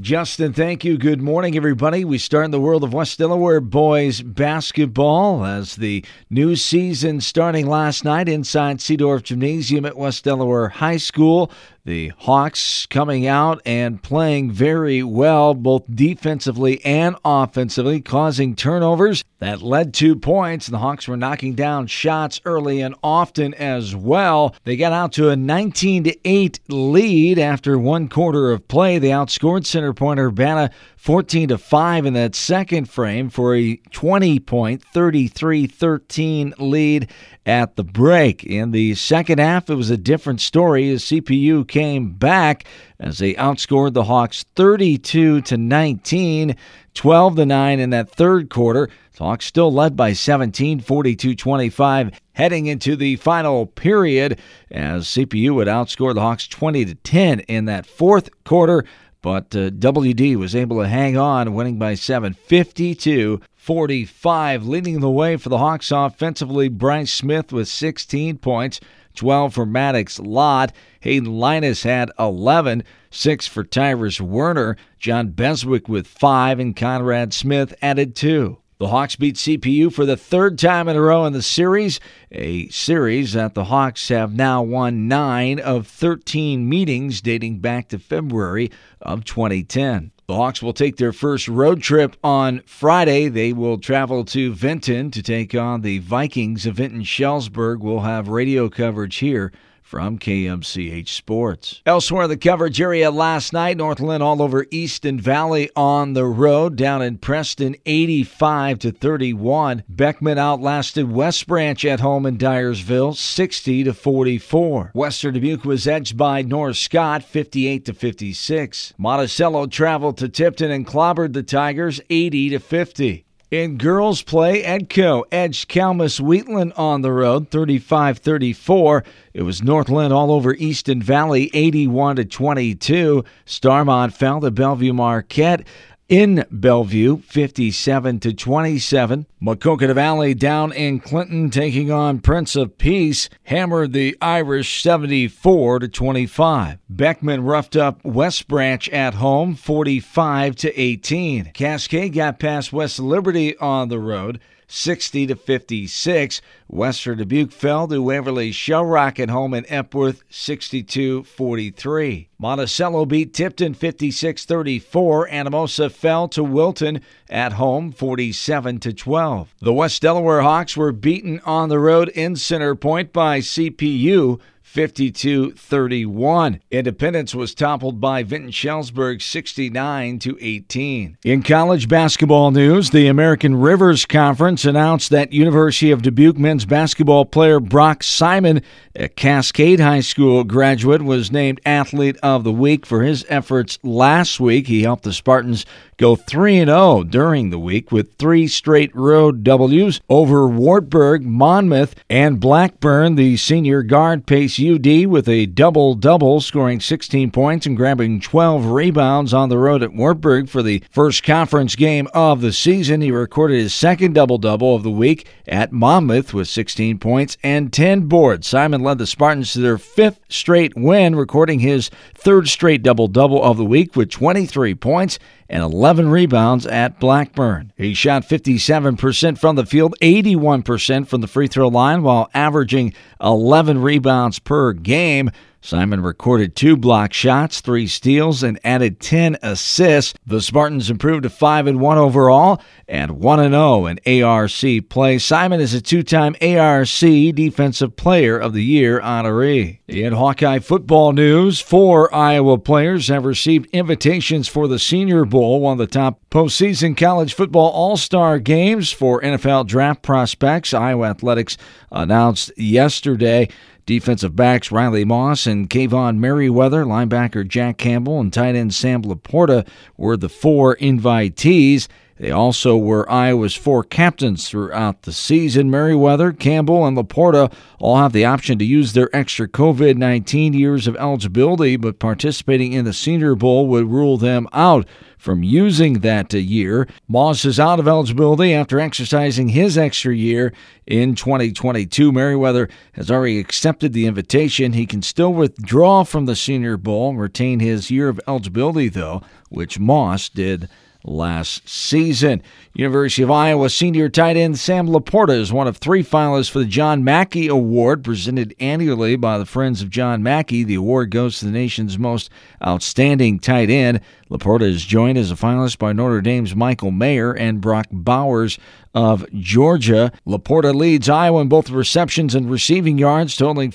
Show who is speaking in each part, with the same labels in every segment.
Speaker 1: Justin, thank you. Good morning, everybody. We start in the world of West Delaware boys basketball as the new season starting last night inside Seedorf Gymnasium at West Delaware High School. The Hawks coming out and playing very well, both defensively and offensively, causing turnovers that led to points. The Hawks were knocking down shots early and often as well. They got out to a 19-8 lead after one quarter of play. They outscored Center Point Urbana 14-5 in that second frame for a 20-point, 33-13 lead at the break. In the second half, it was a different story as CPU came back as they outscored the Hawks 32-19, 12-9 in that third quarter. The Hawks still led by 17, 42-25, heading into the final period as CPU would outscore the Hawks 20-10 in that fourth quarter. But WD was able to hang on, winning by 7, 52-45. Leading the way for the Hawks offensively, Bryce Smith with 16 points, 12 for Maddox Lott. Hayden Linus had 11, 6 for Tyrus Werner. John Beswick with 5, and Conrad Smith added 2. The Hawks beat CPU for the third time in a row in the series, a series that the Hawks have now won 9 of 13 meetings dating back to February of 2010. The Hawks will take their first road trip on Friday. They will travel to Vinton to take on the Vikings of Vinton-Shellsburg. We'll have radio coverage here from KMCH Sports. Elsewhere in the coverage area last night, Northland all over Easton Valley on the road. Down in Preston, 85-31. Beckman outlasted West Branch at home in Dyersville, 60-44. Western Dubuque was edged by North Scott, 58-56. Monticello traveled to Tipton and clobbered the Tigers, 80-50. In girls play, Edco edged Calmus Wheatland on the road, 35-34. It was Northland all over Easton Valley, 81-22. Starmont fell to Bellevue Marquette in Bellevue, 57-27. Maquoketa Valley down in Clinton taking on Prince of Peace, hammered the Irish 74-25. Beckman roughed up West Branch at home, 45-18. Cascade got past West Liberty on the road, 60-56. Western Dubuque fell to Waverly Shell Rock at home in Epworth, 62-43. Monticello beat Tipton 56-34. Anamosa fell to Wilton at home, 47-12. The West Delaware Hawks were beaten on the road in Center Point by CPU, 52-31. Independence was toppled by Vinton-Shellsburg 69-18. In college basketball news, the American Rivers Conference announced that University of Dubuque men's basketball player Brock Simon, a Cascade High School graduate, was named Athlete of the Week for his efforts last week. He helped the Spartans go 3-0 during the week with 3 straight road W's over Wartburg, Monmouth, and Blackburn. The senior guard paced UD with a double-double, scoring 16 points and grabbing 12 rebounds on the road at Wartburg for the first conference game of the season. He recorded his second double-double of the week at Monmouth with 16 points and 10 boards. Simon led the Spartans to their 5th straight win, recording his 3rd straight double-double of the week with 23 points and 11 rebounds at Blackburn. He shot 57% from the field, 81% from the free throw line, while averaging 11 rebounds per game. Simon recorded 2 block shots, 3 steals, and added 10 assists. The Spartans improved to 5-1 overall and 1-0 in ARC play. Simon is a 2-time ARC Defensive Player of the Year honoree. In Hawkeye football news, 4 Iowa players have received invitations for the Senior Bowl, one of the top postseason college football all-star games for NFL draft prospects. Iowa Athletics announced yesterday defensive backs Riley Moss and Kayvon Merriweather, linebacker Jack Campbell, and tight end Sam Laporta were the 4 invitees. They also were Iowa's 4 captains throughout the season. Merriweather, Campbell, and Laporta all have the option to use their extra COVID-19 years of eligibility, but participating in the Senior Bowl would rule them out from using that year. Moss is out of eligibility after exercising his extra year in 2022. Merriweather has already accepted the invitation. He can still withdraw from the Senior Bowl and retain his year of eligibility, though, which Moss did last season. University of Iowa senior tight end Sam Laporta is one of 3 finalists for the John Mackey Award, presented annually by the Friends of John Mackey. The award goes to the nation's most outstanding tight end. Laporta is joined as a finalist by Notre Dame's Michael Mayer and Brock Bowers of Georgia. Laporta leads Iowa in both receptions and receiving yards, totaling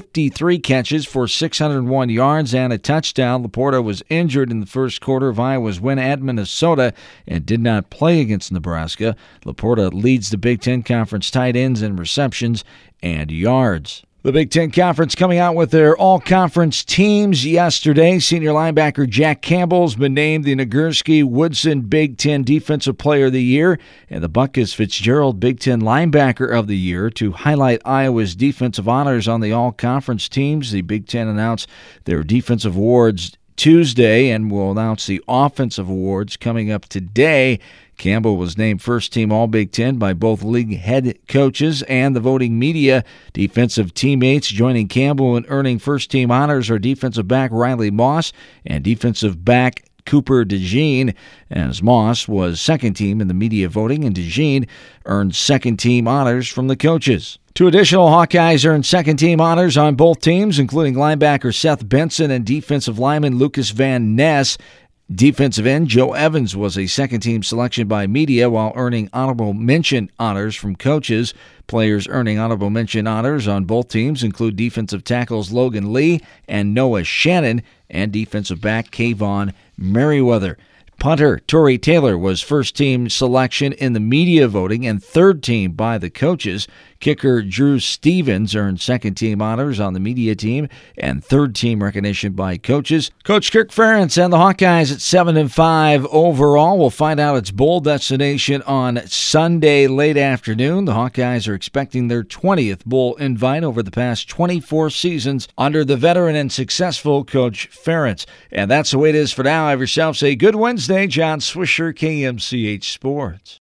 Speaker 1: 53 catches for 601 yards and a touchdown. Laporta was injured in the first quarter of Iowa's win at Minnesota and did not play against Nebraska. Laporta leads the Big Ten Conference tight ends in receptions and yards. The Big Ten Conference coming out with their all-conference teams yesterday. Senior linebacker Jack Campbell's been named the Nagurski-Woodson Big Ten Defensive Player of the Year and the Buckus Fitzgerald Big Ten Linebacker of the Year. To highlight Iowa's defensive honors on the all-conference teams, the Big Ten announced their defensive awards Tuesday and will announce the offensive awards coming up today. Campbell was named first-team All-Big Ten by both league head coaches and the voting media. Defensive teammates joining Campbell in earning first-team honors are defensive back Riley Moss and defensive back Cooper DeJean, as Moss was second-team in the media voting, and DeJean earned second-team honors from the coaches. 2 additional Hawkeyes earned second-team honors on both teams, including linebacker Seth Benson and defensive lineman Lucas Van Ness. Defensive end Joe Evans was a second-team selection by media while earning honorable mention honors from coaches. Players earning honorable mention honors on both teams include defensive tackles Logan Lee and Noah Shannon and defensive back Kayvon Merriweather. Punter Torrey Taylor was first-team selection in the media voting and third-team by the coaches. Kicker Drew Stevens earned second-team honors on the media team and third-team recognition by coaches. Coach Kirk Ferentz and the Hawkeyes at 7-5 overall. We'll find out its bowl destination on Sunday late afternoon. The Hawkeyes are expecting their 20th bowl invite over the past 24 seasons under the veteran and successful Coach Ferentz. And that's the way it is for now. Have yourselves a good Wednesday. John Swisher, KMCH Sports.